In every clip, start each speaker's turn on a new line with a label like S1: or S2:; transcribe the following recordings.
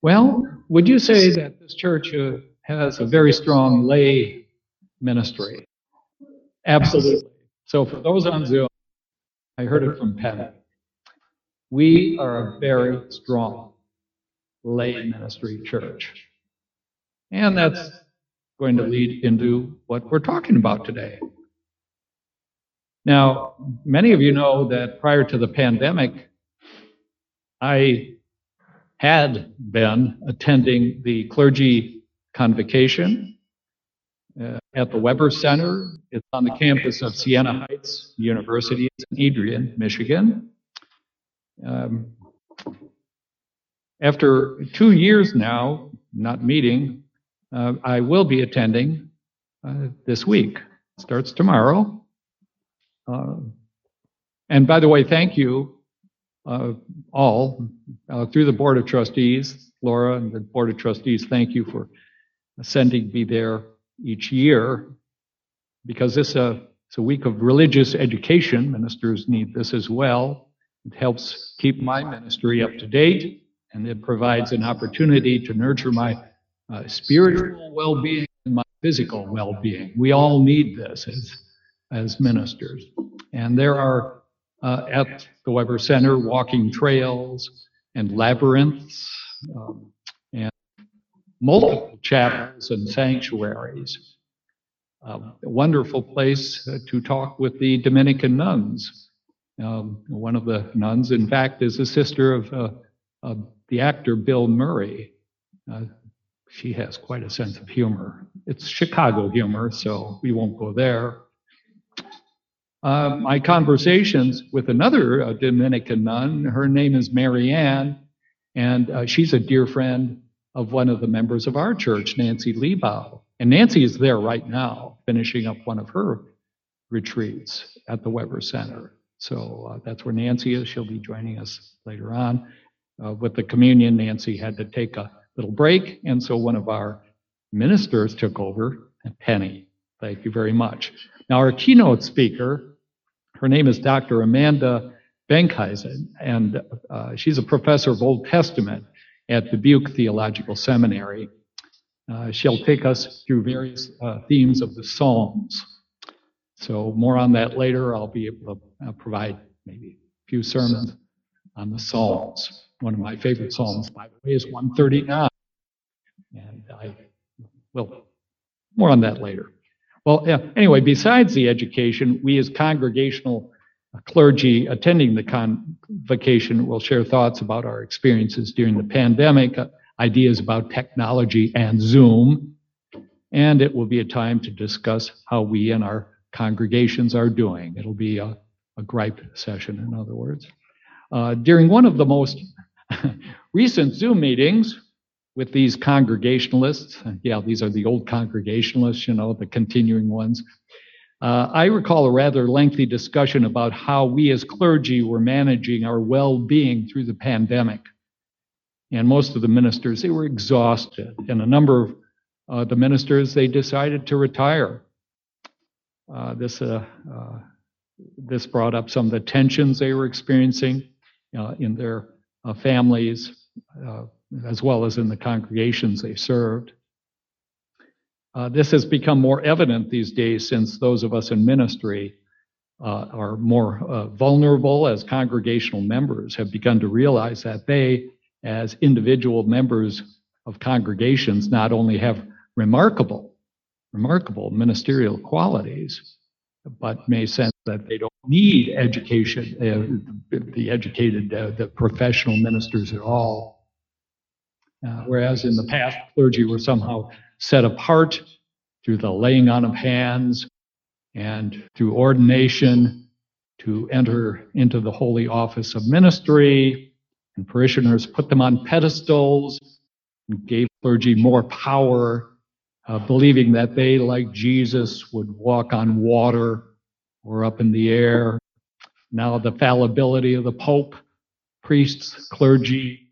S1: Well, would you say that this church has a very strong lay ministry? Absolutely. So for those on Zoom, I heard it from Penny. We are a very strong lay ministry church. And that's going to lead into what we're talking about today. Now, many of you know that prior to the pandemic, I had been attending the clergy convocation at the Weber Center. It's on the campus of Siena Heights University in Adrian, Michigan. After 2 years now, not meeting, I will be attending this week. It starts tomorrow. And by the way, thank you all through the Board of Trustees. Laura and the Board of Trustees, thank you for sending me there each year, because this it's a week of religious education. Ministers need this as well. It helps keep my ministry up to date, and it provides an opportunity to nurture my spiritual well-being and my physical well-being. We all need this as ministers. And there are at the Weber Center walking trails and labyrinths and multiple chapels and sanctuaries. A wonderful place to talk with the Dominican nuns. One of the nuns, in fact, is a sister of the actor Bill Murray. She has quite a sense of humor. It's Chicago humor, so we won't go there. My conversations with another Dominican nun, her name is Mary Ann, and she's a dear friend of one of the members of our church, Nancy Liebau. And Nancy is there right now, finishing up one of her retreats at the Weber Center. So that's where Nancy is. She'll be joining us later on. With the communion, Nancy had to take a little break, and so one of our ministers took over, Penny. Thank you very much. Now, our keynote speaker, her name is Dr. Amanda Benkhuizen, and she's a professor of Old Testament at Dubuque Theological Seminary. She'll take us through various themes of the Psalms. So more on that later. I'll be able to provide maybe a few sermons on the Psalms. One of my favorite Psalms, by the way, is 139. And I will, more on that later. Well, anyway, besides the education, we as congregational clergy attending the convocation will share thoughts about our experiences during the pandemic, ideas about technology and Zoom, and it will be a time to discuss how we and our congregations are doing. It'll be a gripe session, in other words. During one of the most recent Zoom meetings with these congregationalists, yeah, these are the old congregationalists, you know, the continuing ones, I recall a rather lengthy discussion about how we as clergy were managing our well-being through the pandemic. And most of the ministers, they were exhausted. And a number of the ministers, they decided to retire. This brought up some of the tensions they were experiencing in their families, as well as in the congregations they served. This has become more evident these days since those of us in ministry are more vulnerable as congregational members, have begun to realize that they, as individual members of congregations, not only have remarkable ministerial qualities, but may sense that they don't need education, the professional ministers at all. Whereas in the past, clergy were somehow set apart through the laying on of hands and through ordination to enter into the holy office of ministry, and parishioners put them on pedestals and gave clergy more power, believing that they, like Jesus, would walk on water or up in the air. Now the fallibility of the Pope, priests, clergy,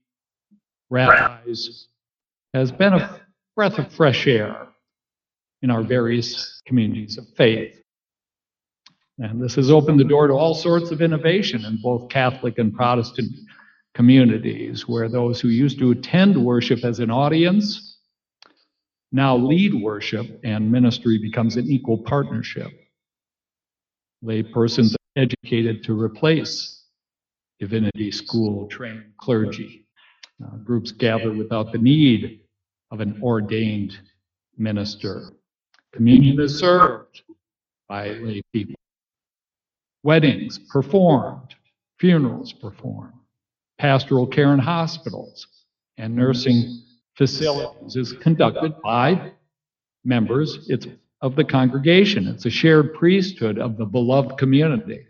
S1: rabbis, has been a breath of fresh air in our various communities of faith. And this has opened the door to all sorts of innovation in both Catholic and Protestant communities where those who used to attend worship as an audience now lead worship, and ministry becomes an equal partnership. Lay persons are educated to replace divinity school trained clergy. Groups gather without the need of an ordained minister. Communion is served by lay people. Weddings performed, funerals performed. Pastoral care in hospitals and nursing facilities is conducted by members of the congregation. It's a shared priesthood of the beloved community.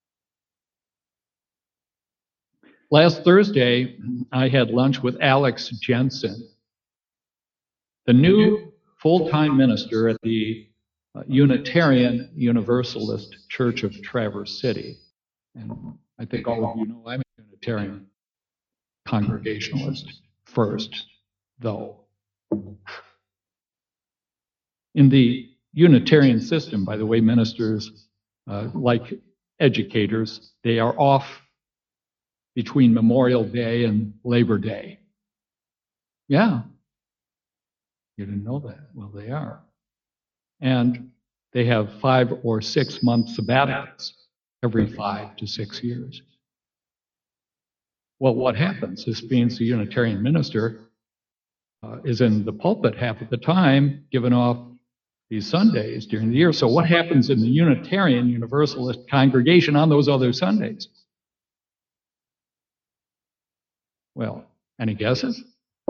S1: Last Thursday, I had lunch with Alex Jensen, the new full-time minister at the Unitarian Universalist Church of Traverse City. And I think all of you know I'm a Unitarian Congregationalist first, though. In the Unitarian system, by the way, ministers, like educators, they are off between Memorial Day and Labor Day. Yeah. You didn't know that? Well, they are. And they have 5 or 6 month sabbaticals every 5 to 6 years. Well, what happens? This means the Unitarian minister is in the pulpit half of the time, giving off these Sundays during the year. So what happens in the Unitarian Universalist congregation on those other Sundays? Well, any guesses?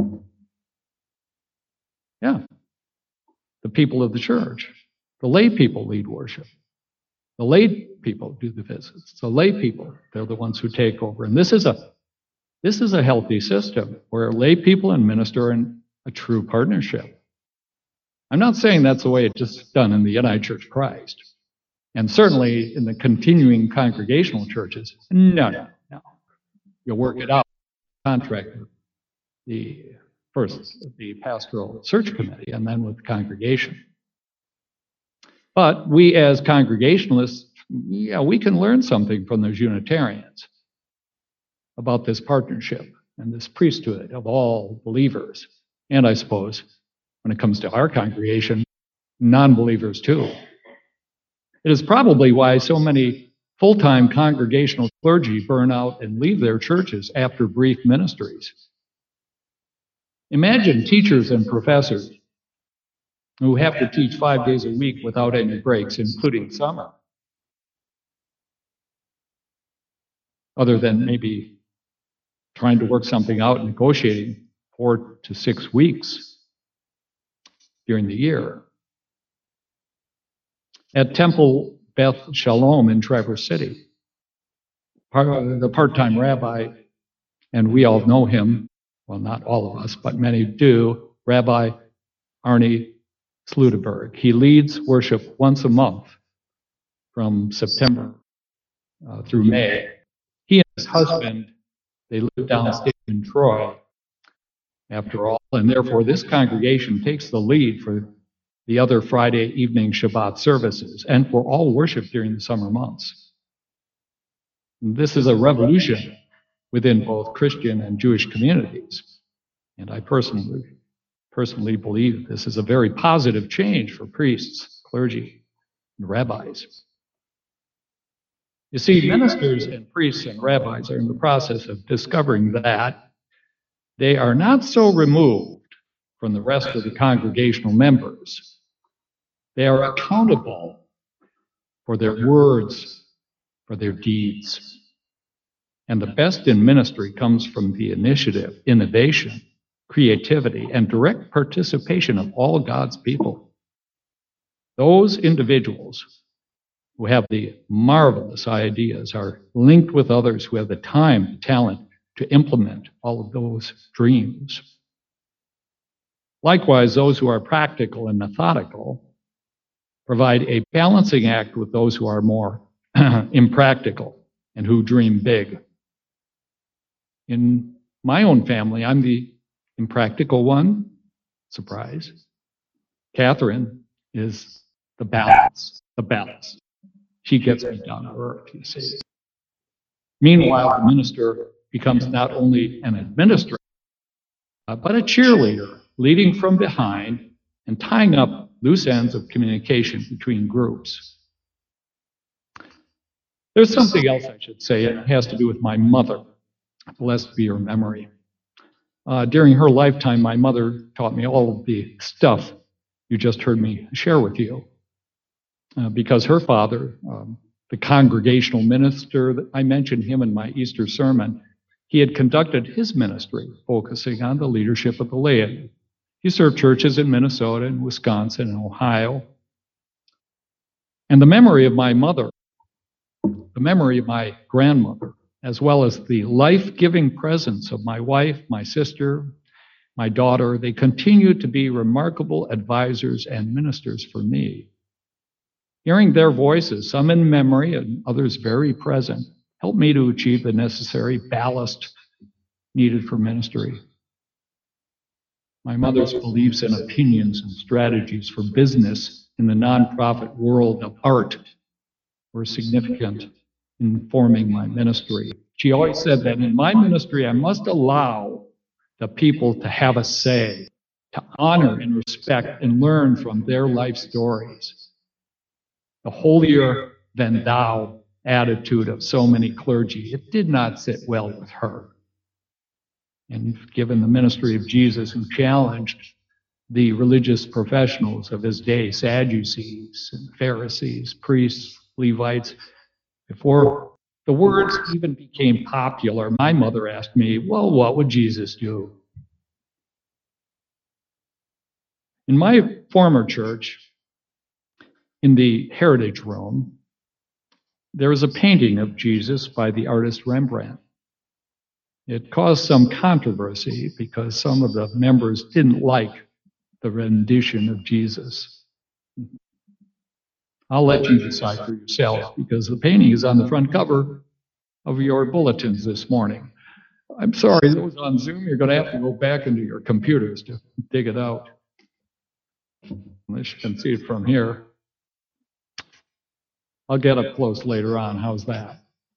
S1: Yeah. The people of the church. The lay people lead worship. The lay people do the visits. The lay people, they're the ones who take over. And this is a healthy system where lay people and minister are in a true partnership. I'm not saying that's the way it's just done in the United Church of Christ. And certainly in the continuing congregational churches, no. You'll work it out, contract with the pastoral search committee and then with the congregation. But we as Congregationalists, we can learn something from those Unitarians about this partnership and this priesthood of all believers. And I suppose when it comes to our congregation, non-believers too. It is probably why so many full-time congregational clergy burn out and leave their churches after brief ministries. Imagine teachers and professors who have to teach 5 days a week without any breaks, including summer. Other than maybe trying to work something out, negotiating 4 to 6 weeks during the year. At Temple Beth Shalom in Traverse City, the part-time rabbi, and we all know him, well, not all of us, but many do, Rabbi Arnie Sludeberg. He leads worship once a month from September through May. He and his husband, they live downstate in Troy, after all, and therefore this congregation takes the lead for the other Friday evening Shabbat services and for all worship during the summer months. And this is a revolution within both Christian and Jewish communities. And I personally believe this is a very positive change for priests, clergy, and rabbis. You see, ministers and priests and rabbis are in the process of discovering that they are not so removed from the rest of the congregational members. They are accountable for their words, for their deeds. And the best in ministry comes from the initiative, innovation, creativity, and direct participation of all God's people. Those individuals who have the marvelous ideas are linked with others who have the time and talent to implement all of those dreams. Likewise, those who are practical and methodical provide a balancing act with those who are more impractical and who dream big. In my own family, I'm the impractical one. Surprise. Catherine is the balance. She gets me down to earth, you see. Meanwhile, the minister becomes not only an administrator, but a cheerleader, leading from behind and tying up loose ends of communication between groups. There's something else I should say. It has to do with my mother. Blessed be her memory. During her lifetime, my mother taught me all of the stuff you just heard me share with you. Because her father, the congregational minister, I mentioned him in my Easter sermon, he had conducted his ministry focusing on the leadership of the laity. He served churches in Minnesota and Wisconsin and Ohio. And the memory of my mother, the memory of my grandmother, as well as the life-giving presence of my wife, my sister, my daughter, they continue to be remarkable advisors and ministers for me. Hearing their voices, some in memory and others very present, helped me to achieve the necessary ballast needed for ministry. My mother's beliefs and opinions and strategies for business in the nonprofit world of art were significant in forming my ministry. She always said that in my ministry, I must allow the people to have a say, to honor and respect and learn from their life stories. The holier than thou attitude of so many clergy, it did not sit well with her. And given the ministry of Jesus, who challenged the religious professionals of his day, Sadducees and Pharisees, priests, Levites, before the words even became popular, my mother asked me, well, what would Jesus do? In my former church, in the Heritage Room, there is a painting of Jesus by the artist Rembrandt. It caused some controversy because some of the members didn't like the rendition of Jesus. I'll let you decide for yourselves because the painting is on the front cover of your bulletins this morning. I'm sorry, those on Zoom, you're going to have to go back into your computers to dig it out. Unless you can see it from here. I'll get up close later on. How's that?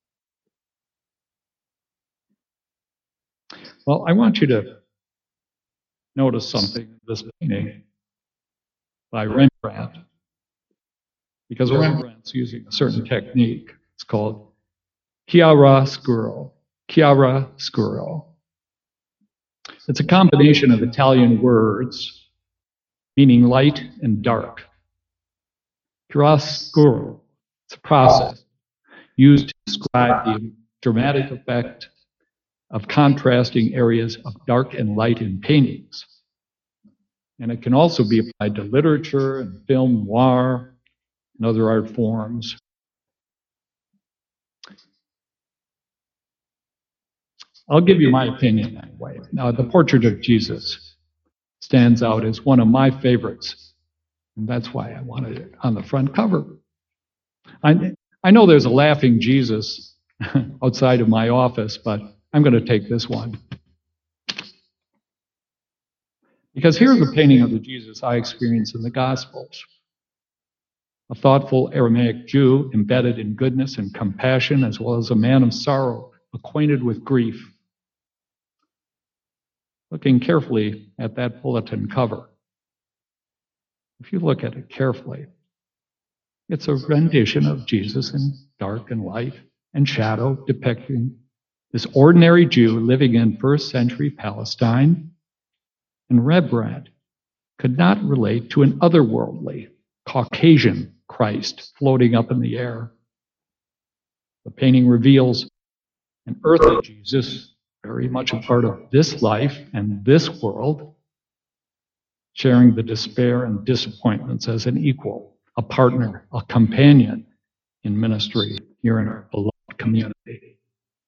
S1: Well, I want you to notice something in this painting by Rembrandt, because Rembrandt's using a certain technique. It's called chiaroscuro. Chiaroscuro. It's a combination of Italian words meaning light and dark. Chiaroscuro. It's a process used to describe the dramatic effect of contrasting areas of dark and light in paintings. And it can also be applied to literature and film noir and other art forms. I'll give you my opinion anyway. Now, the portrait of Jesus stands out as one of my favorites, and that's why I wanted it on the front cover. I know there's a laughing Jesus outside of my office, but I'm going to take this one. Because here's a painting of the Jesus I experienced in the Gospels. A thoughtful Aramaic Jew embedded in goodness and compassion, as well as a man of sorrow, acquainted with grief. Looking carefully at that bulletin cover, if you look at it carefully, it's a rendition of Jesus in dark and light and shadow, depicting this ordinary Jew living in first century Palestine. And Rembrandt could not relate to an otherworldly Caucasian Christ floating up in the air. The painting reveals an earthly Jesus, very much a part of this life and this world, sharing the despair and disappointments as an equal, a partner, a companion in ministry here in our beloved community.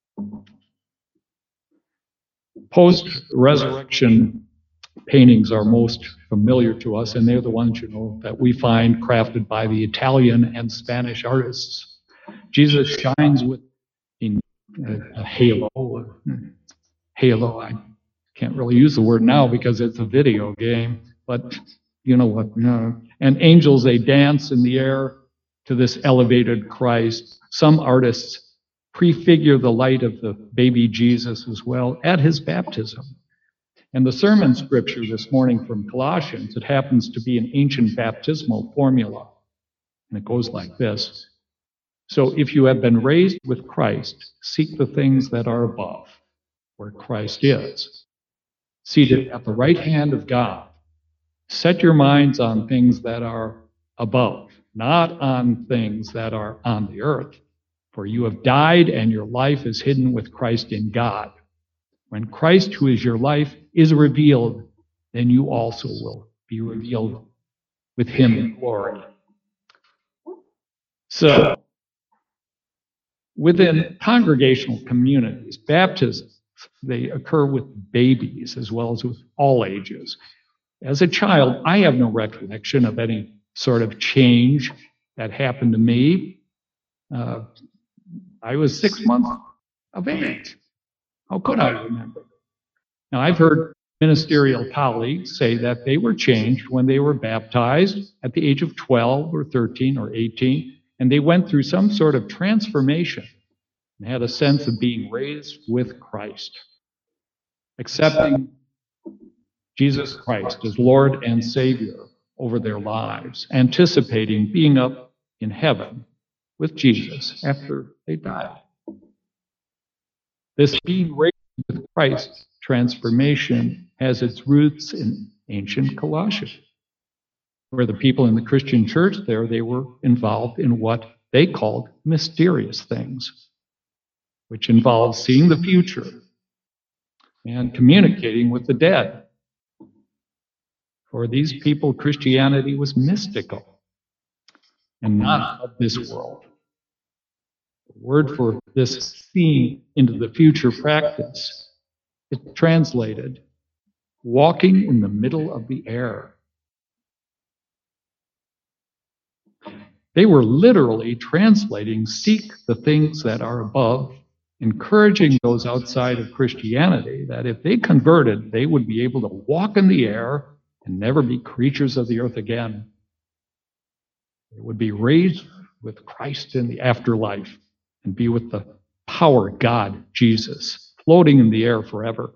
S1: Post-resurrection paintings are most familiar to us, and they're the ones, that we find crafted by the Italian and Spanish artists. Jesus shines with a halo. Halo, I can't really use the word now because it's a video game, but you know what. And angels, they dance in the air to this elevated Christ. Some artists prefigure the light of the baby Jesus as well at his baptism. And the sermon scripture this morning from Colossians, it happens to be an ancient baptismal formula. And it goes like this. So if you have been raised with Christ, seek the things that are above, where Christ is, seated at the right hand of God. Set your minds on things that are above, not on things that are on the earth. For you have died, and your life is hidden with Christ in God. When Christ, who is your life, is revealed, then you also will be revealed with him in glory. So, within congregational communities, baptisms, they occur with babies as well as with all ages. As a child, I have no recollection of any sort of change that happened to me. I was 6 months of age. How could I remember? Now, I've heard ministerial colleagues say that they were changed when they were baptized at the age of 12 or 13 or 18, and they went through some sort of transformation and had a sense of being raised with Christ, accepting Jesus Christ as Lord and Savior over their lives, anticipating being up in heaven with Jesus after they died. This being raised with Christ transformation has its roots in ancient Colossia, where the people in the Christian church there, they were involved in what they called mysterious things, which involved seeing the future and communicating with the dead. For these people, Christianity was mystical and not of this world. The word for this seeing into the future practice, it translated walking in the middle of the air. They were literally translating seek the things that are above, encouraging those outside of Christianity that if they converted, they would be able to walk in the air and never be creatures of the earth again. They would be raised with Christ in the afterlife and be with the power God, Jesus, floating in the air forever.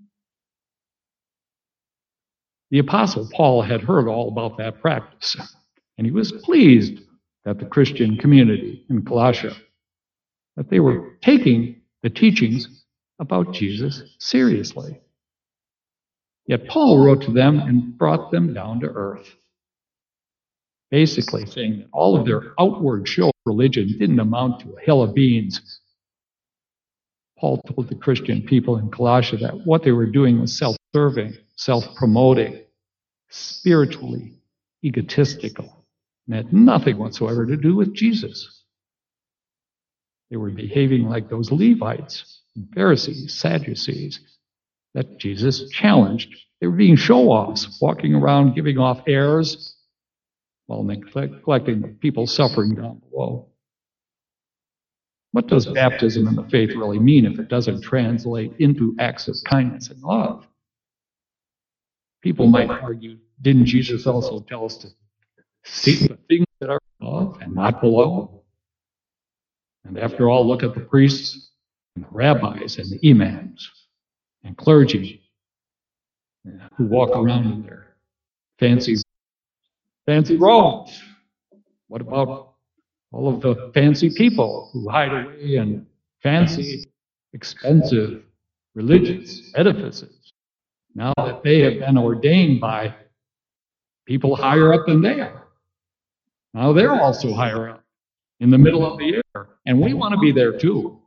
S1: The Apostle Paul had heard all about that practice, and he was pleased that the Christian community in Colossia, that they were taking the teachings about Jesus seriously. Yet Paul wrote to them and brought them down to earth, basically saying that all of their outward show of religion didn't amount to a hill of beans. Paul told the Christian people in Colossia that what they were doing was self-serving, self-promoting, spiritually egotistical, and had nothing whatsoever to do with Jesus. They were behaving like those Levites, Pharisees, Sadducees, that Jesus challenged. They were being show-offs, walking around giving off airs while neglecting the people suffering down below. What does baptism and the faith really mean if it doesn't translate into acts of kindness and love? People might argue, didn't Jesus also tell us to seek the things that are above and not below? And after all, look at the priests and the rabbis and the imams and clergy who walk around in their fancy robes. What about all of the fancy people who hide away in fancy, expensive, religious edifices, now that they have been ordained by people higher up than they are? Now they're also higher up, in the middle of the air, and we want to be there too.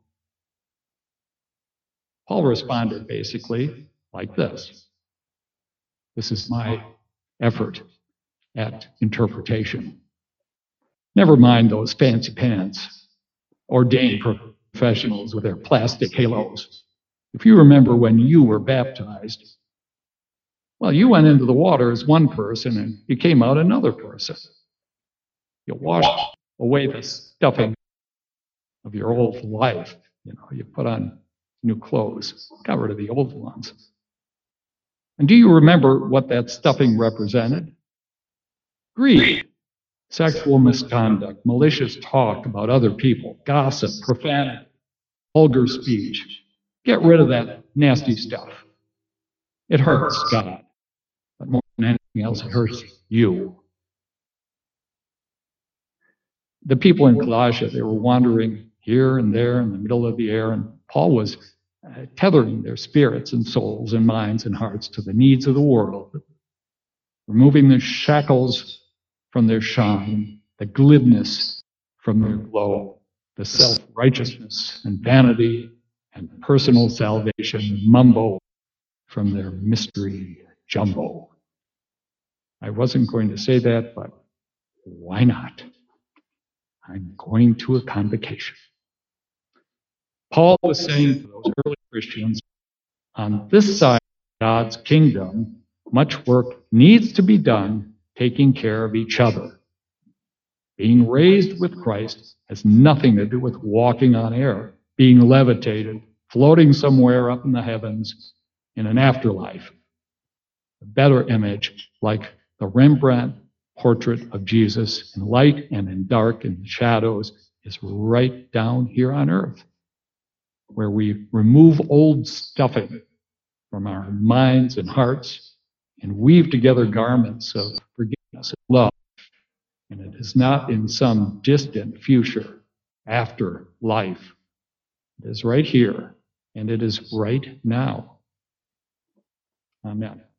S1: Paul responded basically like this. This is my effort at interpretation. Never mind those fancy pants, ordained professionals with their plastic halos. If you remember when you were baptized, well, you went into the water as one person and you came out another person. You washed away the stuffing of your old life. You put on new clothes, got rid of the old ones. And do you remember what that stuffing represented? Greed, sexual misconduct, malicious talk about other people, gossip, profanity, vulgar speech. Get rid of that nasty stuff. It hurts God, but more than anything else, it hurts you. The people in Colossia, they were wandering here and there in the middle of the air, and Paul was tethering their spirits and souls and minds and hearts to the needs of the world, removing the shackles from their shine, the glibness from their glow, the self-righteousness and vanity and personal salvation mumbo from their mystery jumbo. I wasn't going to say that, but why not? I'm going to a convocation. Paul was saying to those early Christians, on this side of God's kingdom, much work needs to be done taking care of each other. Being raised with Christ has nothing to do with walking on air, being levitated, floating somewhere up in the heavens in an afterlife. A better image, like the Rembrandt portrait of Jesus in light and in dark and shadows, is right down here on earth, where we remove old stuffing from our minds and hearts and weave together garments of forgiveness and love. And it is not in some distant future after life. It is right here, and it is right now. Amen.